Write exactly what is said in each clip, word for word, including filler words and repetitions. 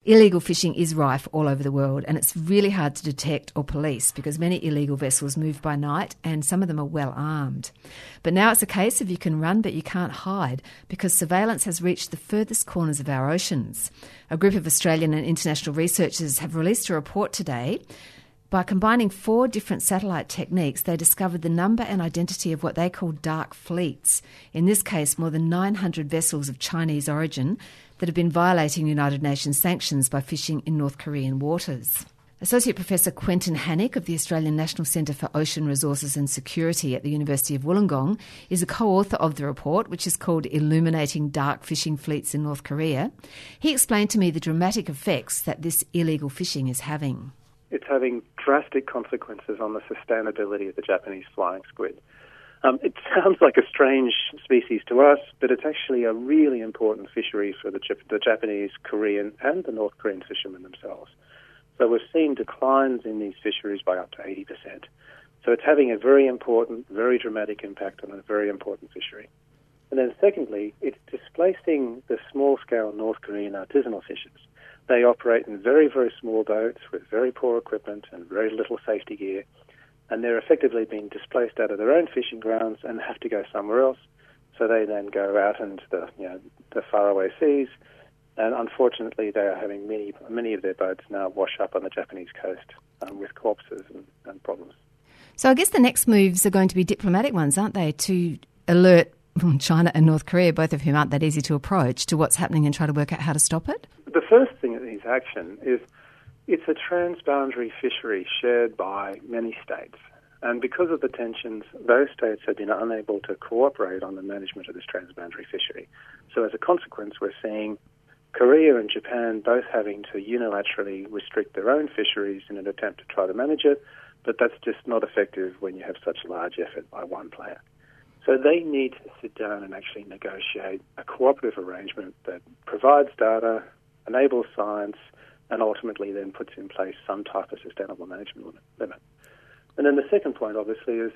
Illegal fishing is rife all over the world, and it's really hard to detect or police because many illegal vessels move by night and some of them are well armed. But now it's a case of you can run but you can't hide because surveillance has reached the furthest corners of our oceans. A group of Australian and international researchers have released a report today. By combining four different satellite techniques, they discovered the number and identity of what they call dark fleets, in this case more than nine hundred vessels of Chinese origin that have been violating United Nations sanctions by fishing in North Korean waters. Associate Professor Quentin Hanick of the Australian National Centre for Ocean Resources and Security at the University of Wollongong is a co-author of the report, which is called Illuminating Dark Fishing Fleets in North Korea. He explained to me the dramatic effects that this illegal fishing is having. It's having drastic consequences on the sustainability of the Japanese flying squid. Um, it sounds like a strange species to us, but it's actually a really important fishery for the, Jap- the Japanese, Korean, and the North Korean fishermen themselves. So we've seen declines in these fisheries by up to eighty percent. So it's having a very important, very dramatic impact on a very important fishery. And then secondly, it's displacing the small-scale North Korean artisanal fishers. They operate in very, very small boats with very poor equipment and very little safety gear, and they're effectively being displaced out of their own fishing grounds and have to go somewhere else. So they then go out into the, you know, the faraway seas, and unfortunately they are having many, many of their boats now wash up on the Japanese coast um, with corpses and, and problems. So I guess the next moves are going to be diplomatic ones, aren't they, to alert China and North Korea, both of whom aren't that easy to approach, to what's happening and try to work out how to stop it? The first thing that needs action is it's a transboundary fishery shared by many states. And because of the tensions, those states have been unable to cooperate on the management of this transboundary fishery. So as a consequence, we're seeing Korea and Japan both having to unilaterally restrict their own fisheries in an attempt to try to manage it, but that's just not effective when you have such a large effort by one player. So they need to sit down and actually negotiate a cooperative arrangement that provides data, enables science, and ultimately then puts in place some type of sustainable management limit. And then the second point, obviously, is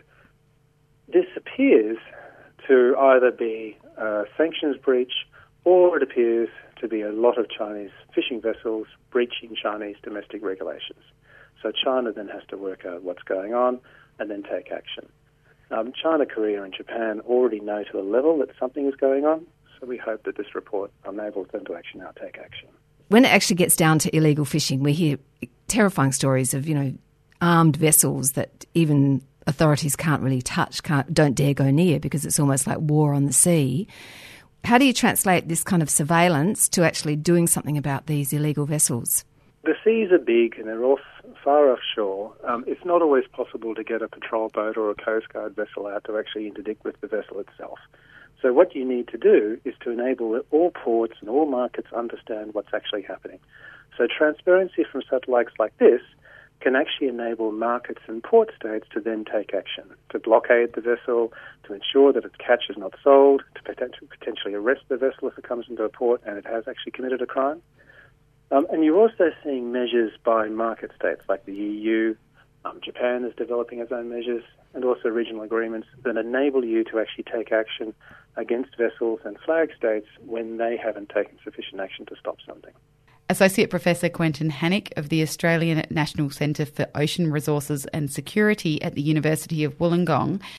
this appears to either be a sanctions breach or it appears to be a lot of Chinese fishing vessels breaching Chinese domestic regulations. So China then has to work out what's going on and then take action. Um, China, Korea and Japan already know to a level that something is going on, so we hope that this report enables them to actually now take action. When it actually gets down to illegal fishing, we hear terrifying stories of, you know, armed vessels that even authorities can't really touch, can't, don't dare go near because it's almost like war on the sea. How do you translate this kind of surveillance to actually doing something about these illegal vessels? The seas are big and they're off, far offshore. Um, it's not always possible to get a patrol boat or a Coast Guard vessel out to actually interdict with the vessel itself. So what you need to do is to enable all ports and all markets understand what's actually happening. So transparency from satellites like this can actually enable markets and port states to then take action, to blockade the vessel, to ensure that its catch is not sold, to potentially arrest the vessel if it comes into a port and it has actually committed a crime. Um, and you're also seeing measures by market states like the E U, um, Japan is developing its own measures, and also regional agreements that enable you to actually take action against vessels and flag states when they haven't taken sufficient action to stop something. Associate Professor Quentin Hanick of the Australian National Centre for Ocean Resources and Security at the University of Wollongong.